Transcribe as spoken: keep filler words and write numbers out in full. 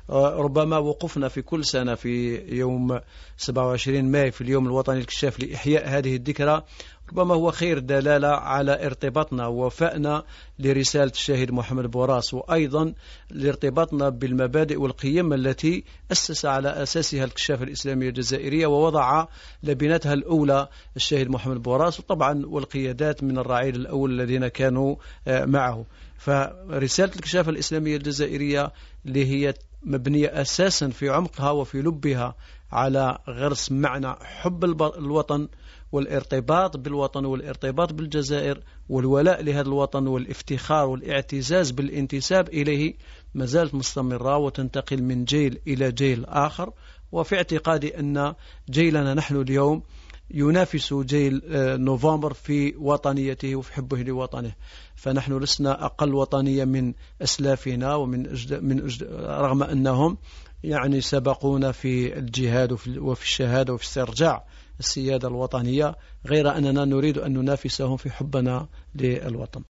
ربما وقوفنا في كل سنة في يوم سبعة وعشرين ماي في اليوم الوطني للكشاف لإحياء هذه الذكرى ربما هو خير دلالة على ارتباطنا ووفائنا لرسالة الشهيد محمد بوراس، وأيضا لارتباطنا بالمبادئ والقيم التي أسس على أساسها الكشافة الإسلامية الجزائرية ووضع لبنتها الأولى الشهيد محمد بوراس، وطبعا والقيادات من الرعيل الأول الذين كانوا معه. فرسالة الكشافة الإسلامية الجزائرية اللي هي مبنية أساسا في عمقها وفي لبها على غرس معنى حب الوطن والارتباط بالوطن والارتباط بالجزائر والولاء لهذا الوطن والافتخار والاعتزاز بالانتساب إليه، ما زالت مستمرة وتنتقل من جيل إلى جيل آخر. وفي اعتقادي أن جيلنا نحن اليوم ينافس جيل نوفمبر في وطنيته وفي حبه لوطنه، فنحن لسنا أقل وطنية من أسلافنا ومن أجد من أجد رغم أنهم يعني سبقونا في الجهاد وفي الشهادة وفي استرجاع السيادة الوطنية، غير أننا نريد أن ننافسهم في حبنا للوطن.